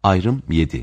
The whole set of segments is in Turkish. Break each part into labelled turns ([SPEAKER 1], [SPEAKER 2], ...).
[SPEAKER 1] Ayrım 7.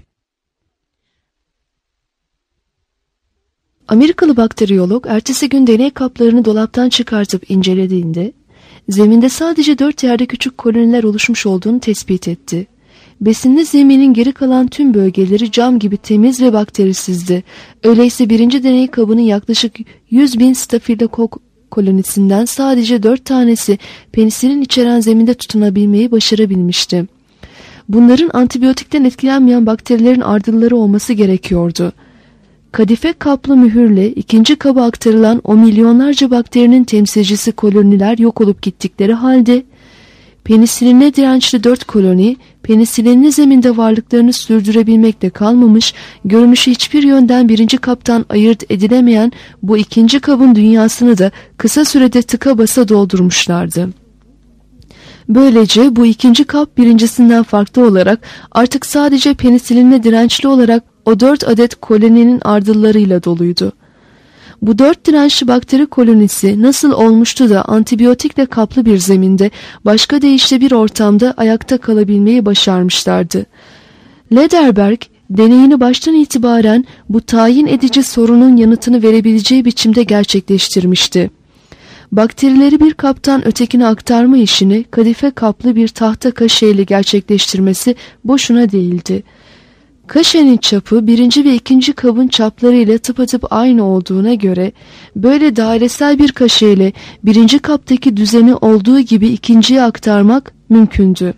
[SPEAKER 2] Amerikalı bakteriyolog ertesi gün deney kaplarını dolaptan çıkartıp incelediğinde zeminde sadece 4 yerde küçük koloniler oluşmuş olduğunu tespit etti. Besinli zeminin geri kalan tüm bölgeleri cam gibi temiz ve bakterisizdi. Öyleyse birinci deney kabının yaklaşık 100.000 stafilokok kolonisinden sadece 4 tanesi penisilin içeren zeminde tutunabilmeyi başarabilmişti. Bunların antibiyotikten etkilenmeyen bakterilerin ardılları olması gerekiyordu. Kadife kaplı mühürle ikinci kaba aktarılan o milyonlarca bakterinin temsilcisi koloniler yok olup gittikleri halde penisiline dirençli 4 koloni penisilinli zeminde varlıklarını sürdürebilmekle kalmamış, görünüşü hiçbir yönden birinci kaptan ayırt edilemeyen bu ikinci kabın dünyasını da kısa sürede tıka basa doldurmuşlardı. Böylece bu ikinci kap birincisinden farklı olarak artık sadece penisilinle dirençli olarak o 4 adet koloninin ardıllarıyla doluydu. Bu 4 dirençli bakteri kolonisi nasıl olmuştu da antibiyotikle kaplı bir zeminde başka deyişle bir ortamda ayakta kalabilmeyi başarmışlardı. Lederberg deneyini baştan itibaren bu tayin edici sorunun yanıtını verebileceği biçimde gerçekleştirmişti. Bakterileri bir kaptan ötekine aktarma işini kadife kaplı bir tahta kaşeyle gerçekleştirmesi boşuna değildi. Kaşenin çapı birinci ve ikinci kabın çapları ile tıpatıp aynı olduğuna göre böyle dairesel bir kaşeyle birinci kaptaki düzeni olduğu gibi ikinciye aktarmak mümkündü.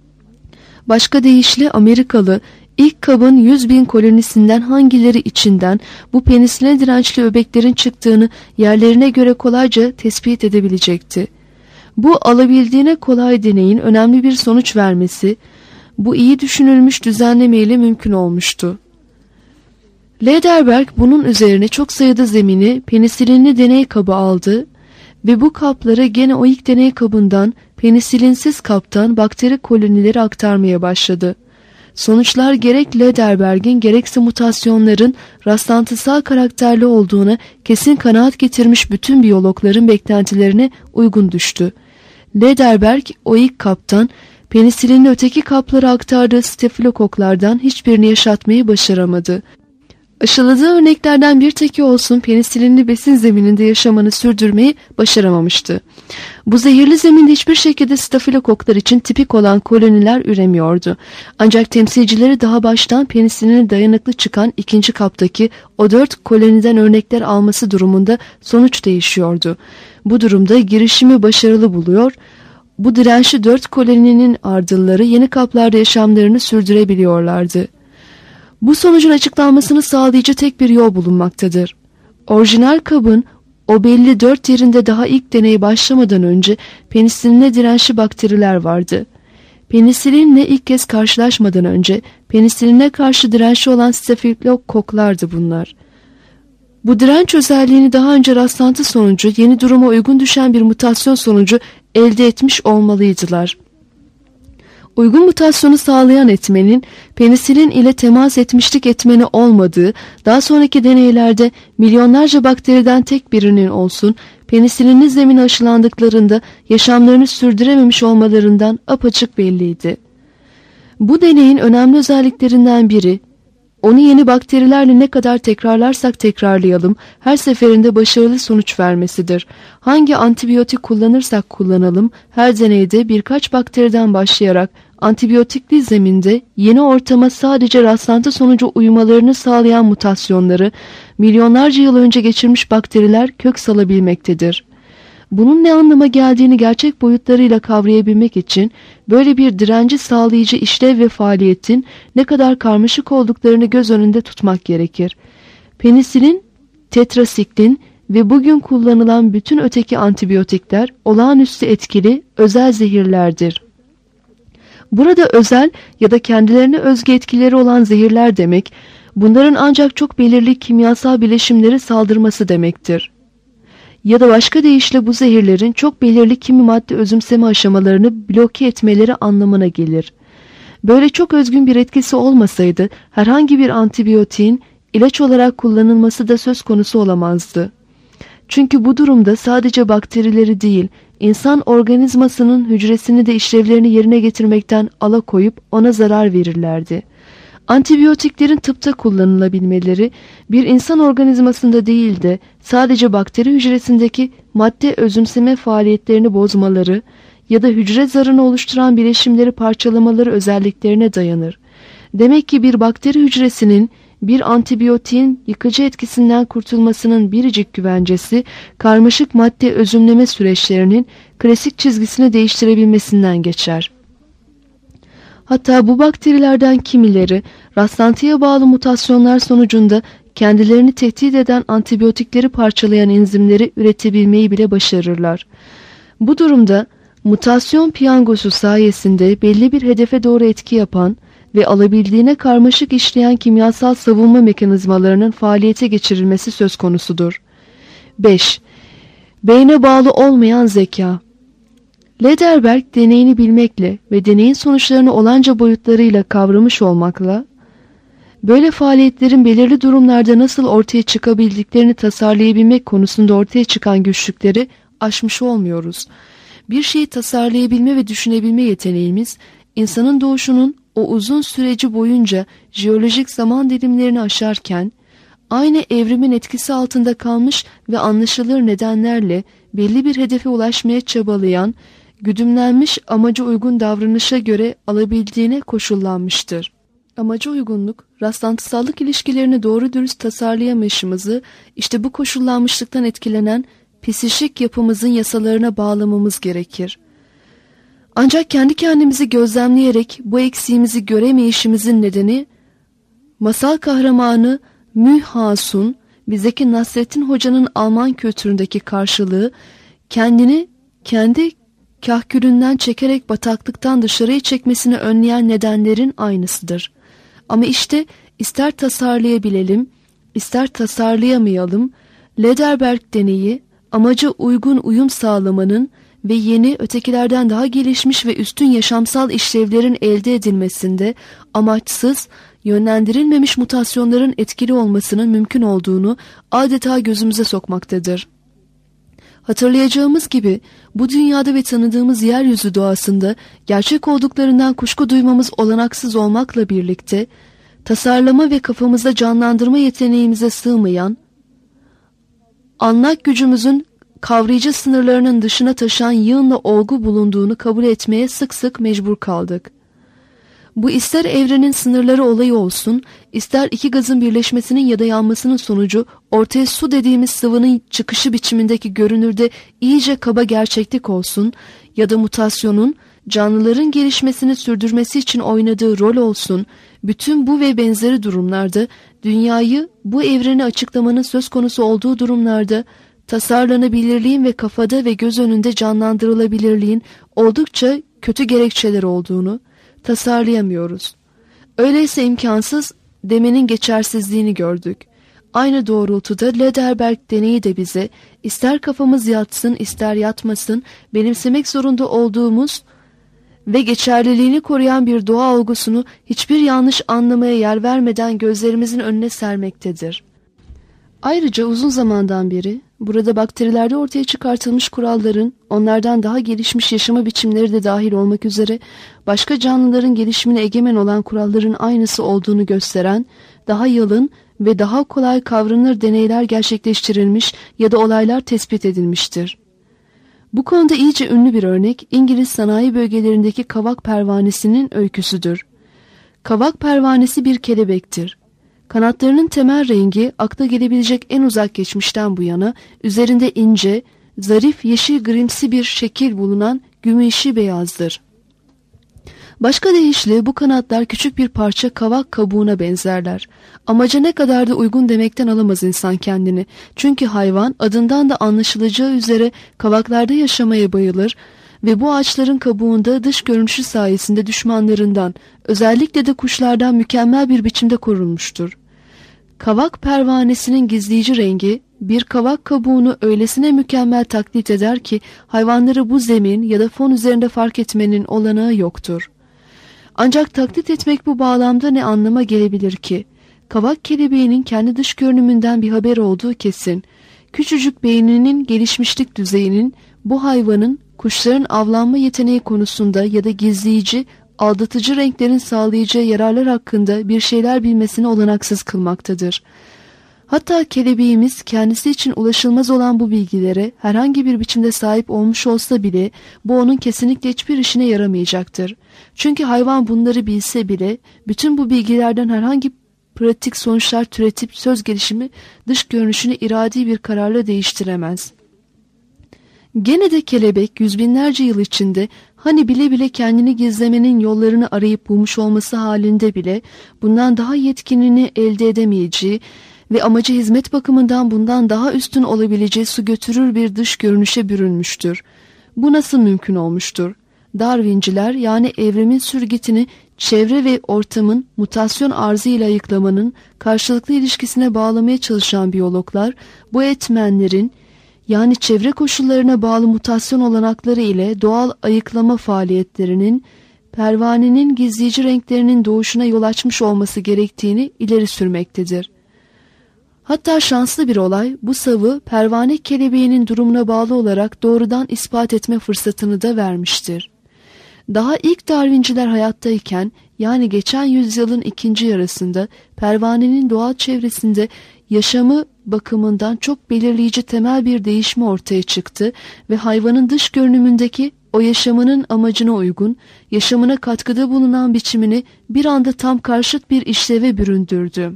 [SPEAKER 2] Başka deyişle Amerikalı ilk kabın 100.000 kolonisinden hangileri içinden bu penisiline dirençli öbeklerin çıktığını yerlerine göre kolayca tespit edebilecekti. Bu alabildiğine kolay deneyin önemli bir sonuç vermesi, bu iyi düşünülmüş düzenlemeyle mümkün olmuştu. Lederberg bunun üzerine çok sayıda zemini penisilinli deney kabı aldı ve bu kaplara gene o ilk deney kabından penisilinsiz kaptan bakteri kolonileri aktarmaya başladı. Sonuçlar gerek Lederberg'in gerekse mutasyonların rastlantısal karakterli olduğuna kesin kanaat getirmiş bütün biyologların beklentilerine uygun düştü. Lederberg o ilk kaptan penisilinin öteki kaplara aktardığı stafilokoklardan hiçbirini yaşatmayı başaramadı. Aşıladığı örneklerden bir teki olsun penisilinli besin zemininde yaşamanı sürdürmeyi başaramamıştı. Bu zehirli zeminde hiçbir şekilde stafilokoklar için tipik olan koloniler üremiyordu. Ancak temsilcileri daha baştan penisiline dayanıklı çıkan ikinci kaptaki o 4 koloniden örnekler alması durumunda sonuç değişiyordu. Bu durumda girişimi başarılı buluyor. Bu dirençli 4 koloninin ardılları yeni kaplarda yaşamlarını sürdürebiliyorlardı. Bu sonucun açıklanmasını sağlayıcı tek bir yol bulunmaktadır. Orijinal kabın o belli 4 yerinde daha ilk deney başlamadan önce penisiline dirençli bakteriler vardı. Penisilinle ilk kez karşılaşmadan önce penisiline karşı dirençli olan stafilokoklardı bunlar. Bu direnç özelliğini daha önce rastlantı sonucu yeni duruma uygun düşen bir mutasyon sonucu elde etmiş olmalıydılar. Uygun mutasyonu sağlayan etmenin penisilin ile temas etmişlik etmeni olmadığı, daha sonraki deneylerde milyonlarca bakteriden tek birinin olsun penisilinli zemine aşılandıklarında yaşamlarını sürdürememiş olmalarından apaçık belliydi. Bu deneyin önemli özelliklerinden biri, onu yeni bakterilerle ne kadar tekrarlarsak tekrarlayalım, her seferinde başarılı sonuç vermesidir. Hangi antibiyotik kullanırsak kullanalım, her deneyde birkaç bakteriden başlayarak antibiyotikli zeminde yeni ortama sadece rastlantı sonucu uyumalarını sağlayan mutasyonları milyonlarca yıl önce geçirmiş bakteriler kök salabilmektedir. Bunun ne anlama geldiğini gerçek boyutlarıyla kavrayabilmek için böyle bir direnci sağlayıcı işlev ve faaliyetin ne kadar karmaşık olduklarını göz önünde tutmak gerekir. Penisilin, tetrasiklin ve bugün kullanılan bütün öteki antibiyotikler olağanüstü etkili özel zehirlerdir. Burada özel ya da kendilerine özgü etkileri olan zehirler demek, bunların ancak çok belirli kimyasal bileşimleri saldırması demektir. Ya da başka deyişle bu zehirlerin çok belirli kimi madde özümseme aşamalarını bloke etmeleri anlamına gelir. Böyle çok özgün bir etkisi olmasaydı herhangi bir antibiyotiğin ilaç olarak kullanılması da söz konusu olamazdı. Çünkü bu durumda sadece bakterileri değil, insan organizmasının hücresini de işlevlerini yerine getirmekten alakoyup ona zarar verirlerdi. Antibiyotiklerin tıpta kullanılabilmeleri bir insan organizmasında değil de sadece bakteri hücresindeki madde özümseme faaliyetlerini bozmaları ya da hücre zarını oluşturan bileşimleri parçalamaları özelliklerine dayanır. Demek ki bir bakteri hücresinin bir antibiyotiğin yıkıcı etkisinden kurtulmasının biricik güvencesi karmaşık madde özümleme süreçlerinin klasik çizgisini değiştirebilmesinden geçer. Hatta bu bakterilerden kimileri rastlantıya bağlı mutasyonlar sonucunda kendilerini tehdit eden antibiyotikleri parçalayan enzimleri üretebilmeyi bile başarırlar. Bu durumda mutasyon piyangosu sayesinde belli bir hedefe doğru etki yapan ve alabildiğine karmaşık işleyen kimyasal savunma mekanizmalarının faaliyete geçirilmesi söz konusudur. 5. Beyne bağlı olmayan zeka. Lederberg deneyini bilmekle ve deneyin sonuçlarını olanca boyutlarıyla kavramış olmakla, böyle faaliyetlerin belirli durumlarda nasıl ortaya çıkabildiklerini tasarlayabilmek konusunda ortaya çıkan güçlükleri aşmış olmuyoruz. Bir şeyi tasarlayabilme ve düşünebilme yeteneğimiz, insanın doğuşunun o uzun süreci boyunca jeolojik zaman dilimlerini aşarken, aynı evrimin etkisi altında kalmış ve anlaşılır nedenlerle belli bir hedefe ulaşmaya çabalayan, güdümlenmiş amaca uygun davranışa göre alabildiğine koşullanmıştır. Amaca uygunluk, rastlantısallık ilişkilerini doğru dürüst tasarlayamayışımızı, işte bu koşullanmışlıktan etkilenen psişik yapımızın yasalarına bağlamamız gerekir. Ancak kendi kendimizi gözlemleyerek bu eksiğimizi göremeyişimizin nedeni, masal kahramanı Münchhaus'un bizdeki Nasrettin Hoca'nın Alman kültüründeki karşılığı, kendini kendi kahkülünden çekerek bataklıktan dışarıya çekmesini önleyen nedenlerin aynısıdır. Ama işte ister tasarlayabilelim, ister tasarlayamayalım, Lederberg deneyi amaca uygun uyum sağlamanın ve yeni, ötekilerden daha gelişmiş ve üstün yaşamsal işlevlerin elde edilmesinde amaçsız, yönlendirilmemiş mutasyonların etkili olmasının mümkün olduğunu adeta gözümüze sokmaktadır. Hatırlayacağımız gibi bu dünyada ve tanıdığımız yeryüzü doğasında gerçek olduklarından kuşku duymamız olanaksız olmakla birlikte, tasarlama ve kafamızda canlandırma yeteneğimize sığmayan, anlak gücümüzün kavrayıcı sınırlarının dışına taşan yığınla olgu bulunduğunu kabul etmeye sık sık mecbur kaldık. Bu ister evrenin sınırları olayı olsun, ister iki gazın birleşmesinin ya da yanmasının sonucu ortaya su dediğimiz sıvının çıkışı biçimindeki görünürde iyice kaba gerçeklik olsun ya da mutasyonun canlıların gelişmesini sürdürmesi için oynadığı rol olsun, bütün bu ve benzeri durumlarda dünyayı, bu evreni açıklamanın söz konusu olduğu durumlarda tasarlanabilirliğin ve kafada ve göz önünde canlandırılabilirliğin oldukça kötü gerekçeler olduğunu tasarlayamıyoruz. Öyleyse imkansız demenin geçersizliğini gördük. Aynı doğrultuda Lederberg deneyi de bize ister kafamız yatsın ister yatmasın benimsemek zorunda olduğumuz ve geçerliliğini koruyan bir doğa olgusunu hiçbir yanlış anlamaya yer vermeden gözlerimizin önüne sermektedir. Ayrıca uzun zamandan beri burada bakterilerde ortaya çıkartılmış kuralların onlardan daha gelişmiş yaşama biçimleri de dahil olmak üzere başka canlıların gelişimine egemen olan kuralların aynısı olduğunu gösteren daha yalın ve daha kolay kavranır deneyler gerçekleştirilmiş ya da olaylar tespit edilmiştir. Bu konuda iyice ünlü bir örnek İngiliz sanayi bölgelerindeki kavak pervanesinin öyküsüdür. Kavak pervanesi bir kelebektir. Kanatlarının temel rengi akla gelebilecek en uzak geçmişten bu yana üzerinde ince, zarif yeşil grimsi bir şekil bulunan gümüşi beyazdır. Başka deyişle bu kanatlar küçük bir parça kavak kabuğuna benzerler. Amaca ne kadar da uygun demekten alamaz insan kendini. Çünkü hayvan adından da anlaşılacağı üzere kavaklarda yaşamaya bayılır ve bu ağaçların kabuğunda dış görünüşü sayesinde düşmanlarından, özellikle de kuşlardan mükemmel bir biçimde korunmuştur. Kavak pervanesinin gizleyici rengi bir kavak kabuğunu öylesine mükemmel taklit eder ki hayvanları bu zemin ya da fon üzerinde fark etmenin olanağı yoktur. Ancak taklit etmek bu bağlamda ne anlama gelebilir ki? Kavak kelebeğinin kendi dış görünümünden bir haber olduğu kesin. Küçücük beyninin gelişmişlik düzeyinin bu hayvanın kuşların avlanma yeteneği konusunda ya da gizleyici, aldatıcı renklerin sağlayacağı yararlar hakkında bir şeyler bilmesini olanaksız kılmaktadır. Hatta kelebeğimiz kendisi için ulaşılmaz olan bu bilgilere herhangi bir biçimde sahip olmuş olsa bile bu onun kesinlikle hiçbir işine yaramayacaktır. Çünkü hayvan bunları bilse bile bütün bu bilgilerden herhangi pratik sonuçlar türetip söz gelişimi dış görünüşünü iradi bir kararla değiştiremez. Gene de kelebek yüz binlerce yıl içinde hani bile bile kendini gizlemenin yollarını arayıp bulmuş olması halinde bile bundan daha yetkinini elde edemeyeceği ve amacı hizmet bakımından bundan daha üstün olabileceği su götürür bir dış görünüşe bürünmüştür. Bu nasıl mümkün olmuştur? Darwinciler yani evrimin sürgütünü çevre ve ortamın mutasyon arzıyla ayıklamanın karşılıklı ilişkisine bağlamaya çalışan biyologlar bu etmenlerin yani çevre koşullarına bağlı mutasyon olanakları ile doğal ayıklama faaliyetlerinin pervanenin gizleyici renklerinin doğuşuna yol açmış olması gerektiğini ileri sürmektedir. Hatta şanslı bir olay bu savı pervane kelebeğinin durumuna bağlı olarak doğrudan ispat etme fırsatını da vermiştir. Daha ilk Darwinciler hayattayken yani geçen yüzyılın ikinci yarısında pervanenin doğal çevresinde yaşamı bakımından çok belirleyici temel bir değişme ortaya çıktı ve hayvanın dış görünümündeki o yaşamının amacına uygun, yaşamına katkıda bulunan biçimini bir anda tam karşıt bir işleve büründürdü.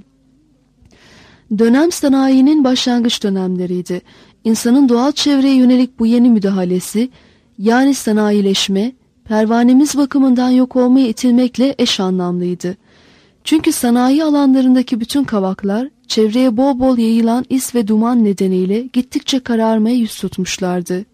[SPEAKER 2] Dönem sanayinin başlangıç dönemleriydi. İnsanın doğal çevreye yönelik bu yeni müdahalesi, yani sanayileşme, pervanemiz bakımından yok olmaya itilmekle eş anlamlıydı. Çünkü sanayi alanlarındaki bütün kavaklar, çevreye bol bol yayılan is ve duman nedeniyle gittikçe kararmaya yüz tutmuşlardı.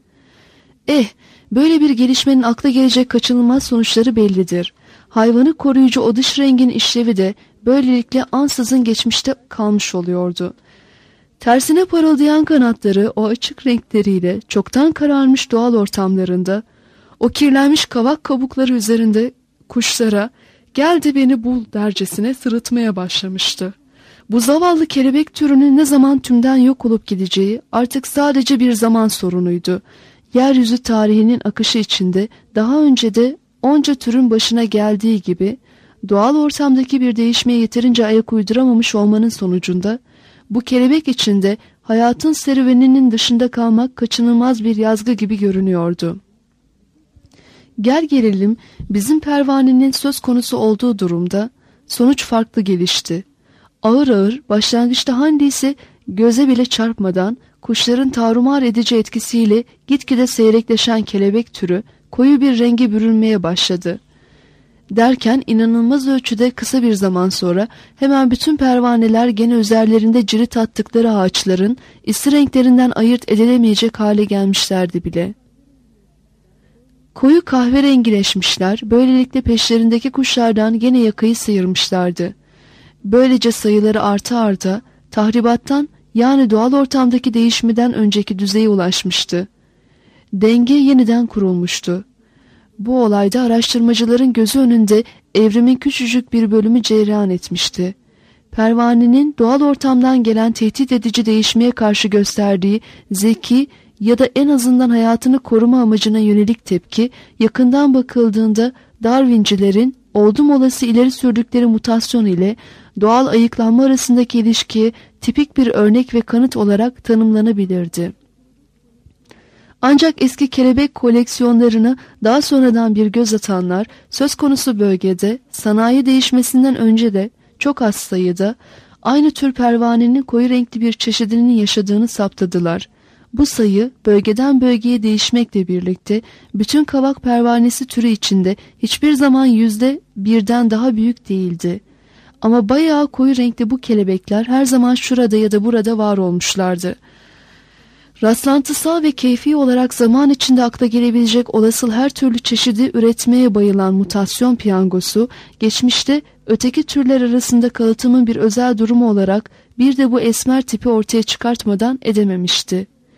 [SPEAKER 2] Böyle bir gelişmenin akla gelecek kaçınılmaz sonuçları bellidir. Hayvanı koruyucu o dış rengin işlevi de böylelikle ansızın geçmişte kalmış oluyordu. Tersine parıldayan kanatları o açık renkleriyle çoktan kararmış doğal ortamlarında, o kirlenmiş kavak kabukları üzerinde kuşlara "Gel de beni bul" dercesine sırıtmaya başlamıştı. Bu zavallı kelebek türünün ne zaman tümden yok olup gideceği artık sadece bir zaman sorunuydu. Yeryüzü tarihinin akışı içinde daha önce de onca türün başına geldiği gibi doğal ortamdaki bir değişmeye yeterince ayak uyduramamış olmanın sonucunda bu kelebek içinde hayatın serüveninin dışında kalmak kaçınılmaz bir yazgı gibi görünüyordu. Gel gelelim bizim pervanenin söz konusu olduğu durumda sonuç farklı gelişti. Ağır ağır başlangıçta handiyse göze bile çarpmadan kuşların tarumar edici etkisiyle gitgide seyrekleşen kelebek türü koyu bir renge bürünmeye başladı. Derken inanılmaz ölçüde kısa bir zaman sonra hemen bütün pervaneler gene üzerlerinde cirit attıkları ağaçların isi renklerinden ayırt edilemeyecek hale gelmişlerdi bile. Koyu kahverengileşmişler, böylelikle peşlerindeki kuşlardan gene yakayı sıyırmışlardı. Böylece sayıları arta tahribattan yani doğal ortamdaki değişmeden önceki düzeye ulaşmıştı. Denge yeniden kurulmuştu. Bu olayda araştırmacıların gözü önünde evrimin küçücük bir bölümü cereyan etmişti. Pervanenin doğal ortamdan gelen tehdit edici değişmeye karşı gösterdiği zeki ya da en azından hayatını koruma amacına yönelik tepki yakından bakıldığında Darwincilerin oldum olası ileri sürdükleri mutasyon ile doğal ayıklanma arasındaki ilişkiye tipik bir örnek ve kanıt olarak tanımlanabilirdi. Ancak eski kelebek koleksiyonlarına daha sonradan bir göz atanlar söz konusu bölgede sanayi değişmesinden önce de çok az sayıda aynı tür pervanenin koyu renkli bir çeşidinin yaşadığını saptadılar. Bu sayı bölgeden bölgeye değişmekle birlikte bütün kavak pervanesi türü içinde hiçbir zaman %1'den daha büyük değildi. Ama bayağı koyu renkli bu kelebekler her zaman şurada ya da burada var olmuşlardı. Rastlantısal ve keyfi olarak zaman içinde akla gelebilecek olasıl her türlü çeşidi üretmeye bayılan mutasyon piyangosu, geçmişte öteki türler arasında kalıtımın bir özel durumu olarak bir de bu esmer tipi ortaya çıkartmadan edememişti.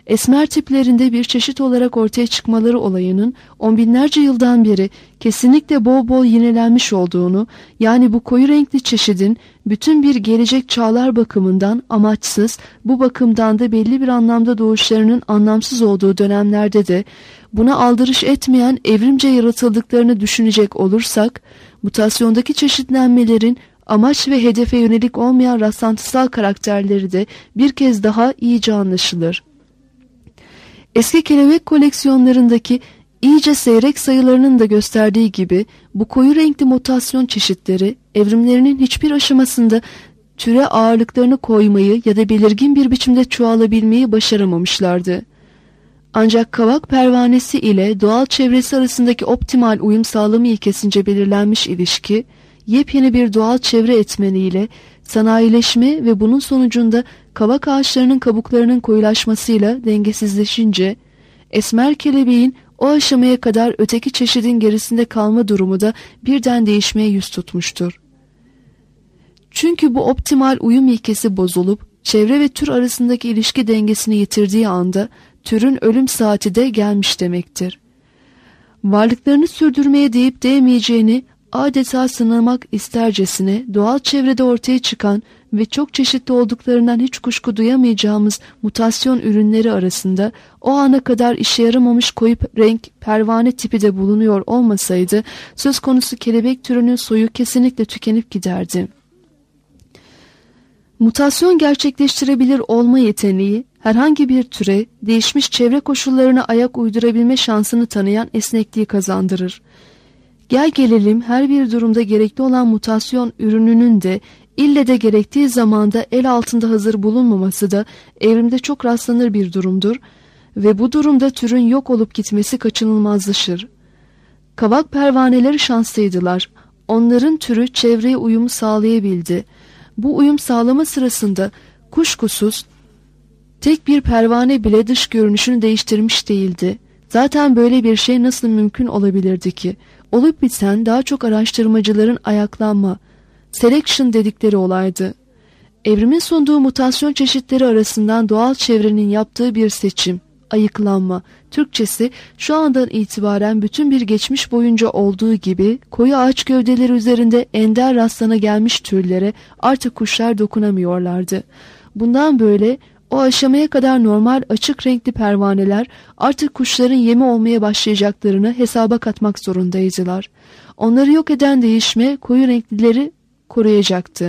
[SPEAKER 2] Esmer tiplerinde bir çeşit olarak ortaya çıkmaları olayının on binlerce yıldan beri kesinlikle bol bol yinelenmiş olduğunu, yani bu koyu renkli çeşidin bütün bir gelecek çağlar bakımından amaçsız, bu bakımdan da belli bir anlamda doğuşlarının anlamsız olduğu dönemlerde de buna aldırış etmeyen evrimce yaratıldıklarını düşünecek olursak, mutasyondaki çeşitlenmelerin amaç ve hedefe yönelik olmayan rastlantısal karakterleri de bir kez daha iyice anlaşılır. Eski kelebek koleksiyonlarındaki iyice seyrek sayılarının da gösterdiği gibi bu koyu renkli mutasyon çeşitleri evrimlerinin hiçbir aşamasında türe ağırlıklarını koymayı ya da belirgin bir biçimde çoğalabilmeyi başaramamışlardı. Ancak kavak pervanesi ile doğal çevresi arasındaki optimal uyum sağlamı ilkesince belirlenmiş ilişki, yepyeni bir doğal çevre etmeniyle sanayileşme ve bunun sonucunda kavak ağaçlarının kabuklarının koyulaşmasıyla dengesizleşince, esmer kelebeğin o aşamaya kadar öteki çeşidin gerisinde kalma durumu da birden değişmeye yüz tutmuştur. Çünkü bu optimal uyum ilkesi bozulup çevre ve tür arasındaki ilişki dengesini yitirdiği anda türün ölüm saati de gelmiş demektir. Varlıklarını sürdürmeye değip değmeyeceğini adeta sınamak istercesine doğal çevrede ortaya çıkan ve çok çeşitli olduklarından hiç kuşku duyamayacağımız mutasyon ürünleri arasında o ana kadar işe yaramamış koyu renk pervane tipi de bulunuyor olmasaydı söz konusu kelebek türünün soyu kesinlikle tükenip giderdi. Mutasyon gerçekleştirebilir olma yeteneği herhangi bir türe değişmiş çevre koşullarına ayak uydurabilme şansını tanıyan esnekliği kazandırır. Gel gelelim her bir durumda gerekli olan mutasyon ürününün de ille de gerektiği zamanda el altında hazır bulunmaması da evrimde çok rastlanır bir durumdur ve bu durumda türün yok olup gitmesi kaçınılmazlaşır. Kavak pervaneleri şanslıydılar. Onların türü çevreye uyumu sağlayabildi. Bu uyum sağlama sırasında kuşkusuz tek bir pervane bile dış görünüşünü değiştirmiş değildi. Zaten böyle bir şey nasıl mümkün olabilirdi ki? Olup biten daha çok araştırmacıların ayaklanma, selection dedikleri olaydı. Evrimin sunduğu mutasyon çeşitleri arasından doğal çevrenin yaptığı bir seçim, ayıklanma, Türkçesi şu andan itibaren bütün bir geçmiş boyunca olduğu gibi koyu ağaç gövdeleri üzerinde ender rastlana gelmiş türlere artık kuşlar dokunamıyorlardı. Bundan böyle o aşamaya kadar normal açık renkli pervaneler artık kuşların yemi olmaya başlayacaklarını hesaba katmak zorundaydılar. Onları yok eden değişme koyu renklileri koruyacaktı.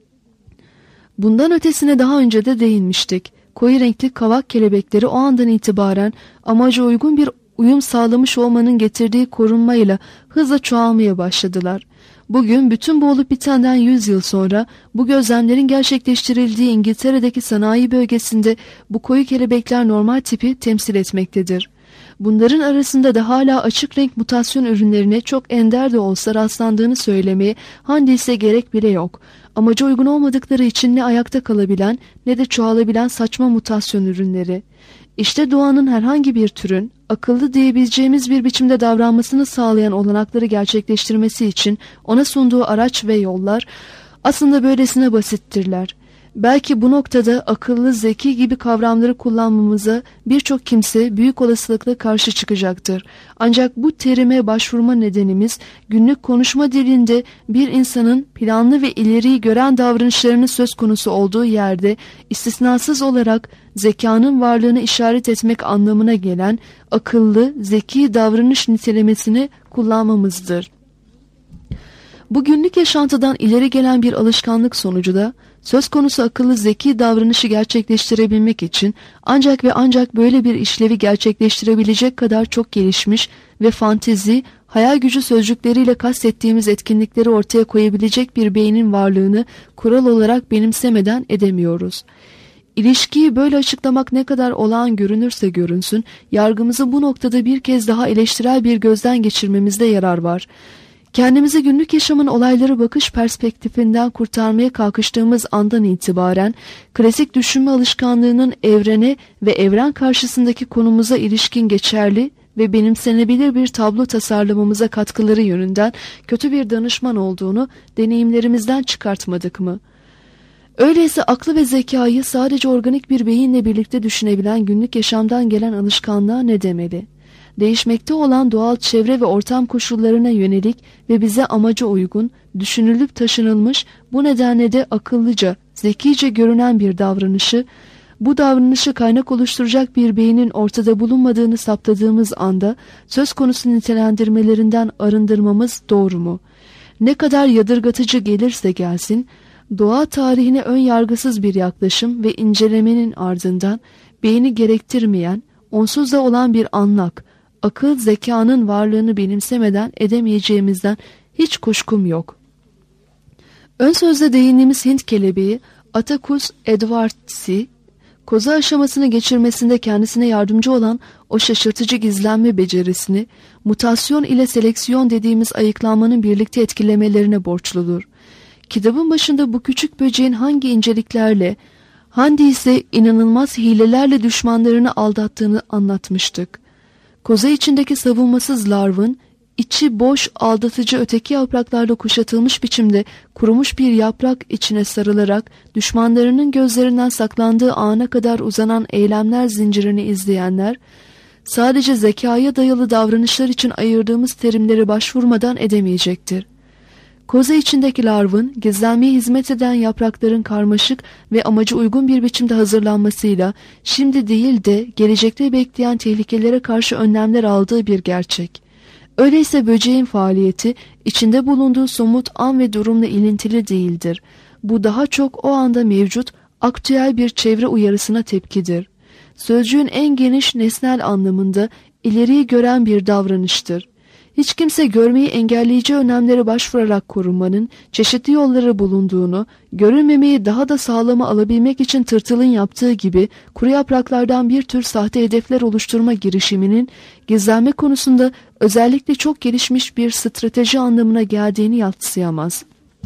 [SPEAKER 2] Bundan ötesine daha önce de değinmiştik. Koyu renkli kavak kelebekleri o andan itibaren amaca uygun bir uyum sağlamış olmanın getirdiği korunmayla hızla çoğalmaya başladılar. Bugün bütün bu olup bitenden 100 yıl sonra bu gözlemlerin gerçekleştirildiği İngiltere'deki sanayi bölgesinde bu koyu kelebekler normal tipi temsil etmektedir. Bunların arasında da hala açık renk mutasyon ürünlerine çok ender de olsa rastlandığını söylemeye handiyse gerek bile yok. Amaca uygun olmadıkları için ne ayakta kalabilen ne de çoğalabilen saçma mutasyon ürünleri. İşte doğanın herhangi bir türün akıllı diyebileceğimiz bir biçimde davranmasını sağlayan olanakları gerçekleştirmesi için ona sunduğu araç ve yollar aslında böylesine basittirler. Belki bu noktada akıllı, zeki gibi kavramları kullanmamıza birçok kimse büyük olasılıkla karşı çıkacaktır. Ancak bu terime başvurma nedenimiz günlük konuşma dilinde bir insanın planlı ve ileriyi gören davranışlarının söz konusu olduğu yerde istisnasız olarak zekanın varlığını işaret etmek anlamına gelen akıllı, zeki davranış nitelemesini kullanmamızdır. Bu günlük yaşantıdan ileri gelen bir alışkanlık sonucu da söz konusu akıllı zeki davranışı gerçekleştirebilmek için ancak ve ancak böyle bir işlevi gerçekleştirebilecek kadar çok gelişmiş ve fantezi, hayal gücü sözcükleriyle kastettiğimiz etkinlikleri ortaya koyabilecek bir beynin varlığını kural olarak benimsemeden edemiyoruz. İlişkiyi böyle açıklamak ne kadar olağan görünürse görünsün, yargımızı bu noktada bir kez daha eleştirel bir gözden geçirmemizde yarar var. Kendimizi günlük yaşamın olayları bakış perspektifinden kurtarmaya kalkıştığımız andan itibaren klasik düşünme alışkanlığının evrene ve evren karşısındaki konumuza ilişkin geçerli ve benimsenebilir bir tablo tasarlamamıza katkıları yönünden kötü bir danışman olduğunu deneyimlerimizden çıkartmadık mı? Öyleyse aklı ve zekayı sadece organik bir beyinle birlikte düşünebilen günlük yaşamdan gelen alışkanlığa ne demeli? Değişmekte olan doğal çevre ve ortam koşullarına yönelik ve bize amaca uygun, düşünülüp taşınılmış, bu nedenle de akıllıca, zekice görünen bir davranışı, bu davranışı kaynak oluşturacak bir beynin ortada bulunmadığını saptadığımız anda söz konusu nitelendirmelerinden arındırmamız doğru mu? Ne kadar yadırgatıcı gelirse gelsin, doğa tarihine ön yargısız bir yaklaşım ve incelemenin ardından beyni gerektirmeyen, onsuz da olan bir anlak, akıl zekanın varlığını benimsemeden edemeyeceğimizden hiç kuşkum yok. Ön sözde değindiğimiz Hint kelebeği Atticus edwardsi, koza aşamasını geçirmesinde kendisine yardımcı olan o şaşırtıcı gizlenme becerisini, mutasyon ile seleksiyon dediğimiz ayıklanmanın birlikte etkilemelerine borçludur. Kitabın başında bu küçük böceğin hangi inceliklerle, hangi ise inanılmaz hilelerle düşmanlarını aldattığını anlatmıştık. Koza içindeki savunmasız larvın, içi boş aldatıcı öteki yapraklarla kuşatılmış biçimde kurumuş bir yaprak içine sarılarak düşmanlarının gözlerinden saklandığı ana kadar uzanan eylemler zincirini izleyenler, sadece zekaya dayalı davranışlar için ayırdığımız terimlere başvurmadan edemeyecektir. Koza içindeki larvın, gizlenmeye hizmet eden yaprakların karmaşık ve amaca uygun bir biçimde hazırlanmasıyla, şimdi değil de gelecekte bekleyen tehlikelere karşı önlemler aldığı bir gerçek. Öyleyse böceğin faaliyeti, içinde bulunduğu somut an ve durumla ilintili değildir. Bu daha çok o anda mevcut, aktüel bir çevre uyarısına tepkidir. Sözcüğün en geniş nesnel anlamında ileriyi gören bir davranıştır. Hiç kimse görmeyi engelleyici önlemlere başvurarak korunmanın çeşitli yolları bulunduğunu, görünmemeyi daha da sağlama alabilmek için tırtılın yaptığı gibi kuru yapraklardan bir tür sahte hedefler oluşturma girişiminin gizlenme konusunda özellikle çok gelişmiş bir strateji anlamına geldiğini yadsıyamaz.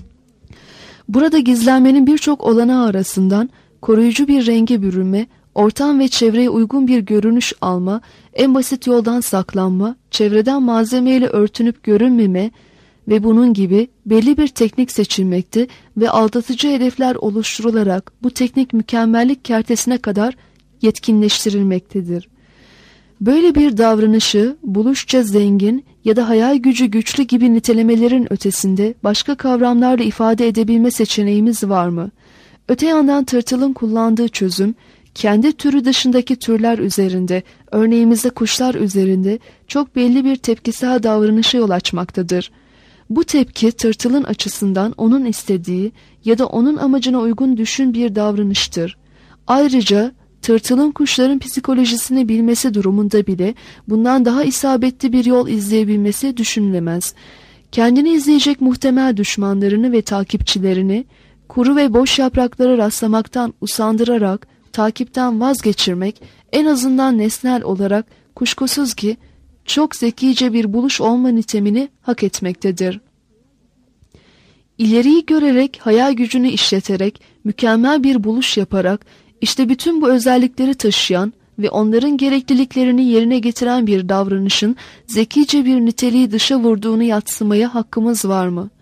[SPEAKER 2] Burada gizlenmenin birçok olanağı arasından koruyucu bir renge bürünme, ortam ve çevreye uygun bir görünüş alma, en basit yoldan saklanma, çevreden malzemeyle örtünüp görünmeme ve bunun gibi belli bir teknik seçilmekte ve aldatıcı hedefler oluşturularak bu teknik mükemmellik kertesine kadar yetkinleştirilmektedir. Böyle bir davranışı buluşça zengin ya da hayal gücü güçlü gibi nitelemelerin ötesinde başka kavramlarla ifade edebilme seçeneğimiz var mı? Öte yandan tırtılın kullandığı çözüm, kendi türü dışındaki türler üzerinde, örneğimizde kuşlar üzerinde çok belli bir tepkisel davranışa yol açmaktadır. Bu tepki tırtılın açısından onun istediği ya da onun amacına uygun düşün bir davranıştır. Ayrıca tırtılın kuşların psikolojisini bilmesi durumunda bile bundan daha isabetli bir yol izleyebilmesi düşünülemez. Kendini izleyecek muhtemel düşmanlarını ve takipçilerini kuru ve boş yapraklara rastlamaktan usandırarak takipten vazgeçirmek en azından nesnel olarak kuşkusuz ki çok zekice bir buluş olma nitemini hak etmektedir. İleriyi görerek, hayal gücünü işleterek, mükemmel bir buluş yaparak, işte bütün bu özellikleri taşıyan ve onların gerekliliklerini yerine getiren bir davranışın zekice bir niteliği dışa vurduğunu yadsımaya hakkımız var mı?